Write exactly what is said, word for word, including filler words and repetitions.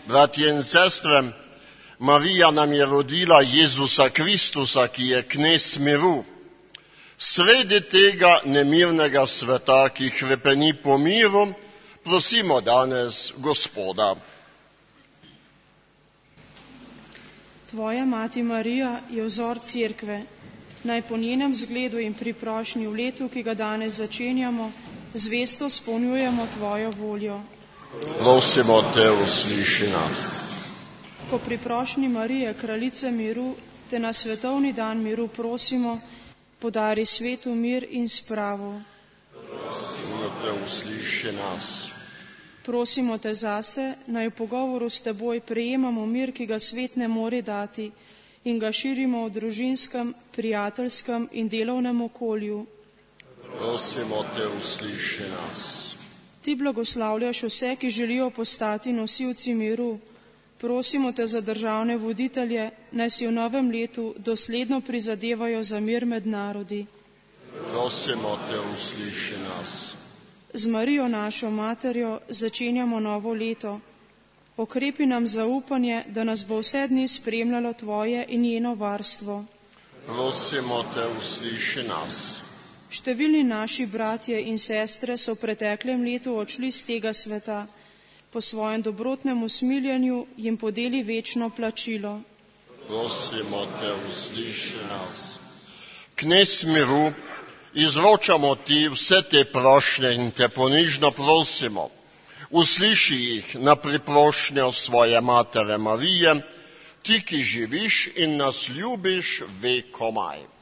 Bratje in sestre, Marija nam je rodila Jezusa Kristusa, ki je knez miru. Sredi tega nemirnega sveta, ki hrepeni po miru, prosimo danes Gospoda. Tvoja mati Marija je vzor cerkve. Naj po njenem zgledu in priprošnji v letu, ki ga danes začenjamo, zvesto izpolnjujemo tvojo voljo. Prosimo te, usliši nas. Po priprošnji Marije, kraljice miru, te na svetovni dan miru prosimo, podari svetu mir in spravo. Prosimo te, usliši nas. Prosimo te zase, naj v pogovoru s teboj prejemamo mir, ki ga svet ne more dati, in ga širimo v družinskem, prijateljskem in delovnem okolju. Prosimo te, usliši nas. Ti blagoslavljaš vse, ki želijo postati nosilci miru. Prosimo te za državne voditelje, naj si v novem letu dosledno prizadevajo za mir med narodi. Prosimo te, usliši nas. Z Marijo našo materjo začenjamo novo leto. Okrepi nam zaupanje, da nas bo vse dni spremljalo tvoje in njeno varstvo. Prosimo te, usliši nas. Številni naši bratje in sestre so v preteklem letu odšli z tega sveta. Po svojem dobrotnem usmiljenju jim podeli večno plačilo. Prosimo te, usliši nas. Knez miru, izročamo ti vse te prošnje in te ponižno prosimo. Usliši jih na priprošnjo svoje matere Marije, ti, ki živiš in nas ljubiš vekomaj.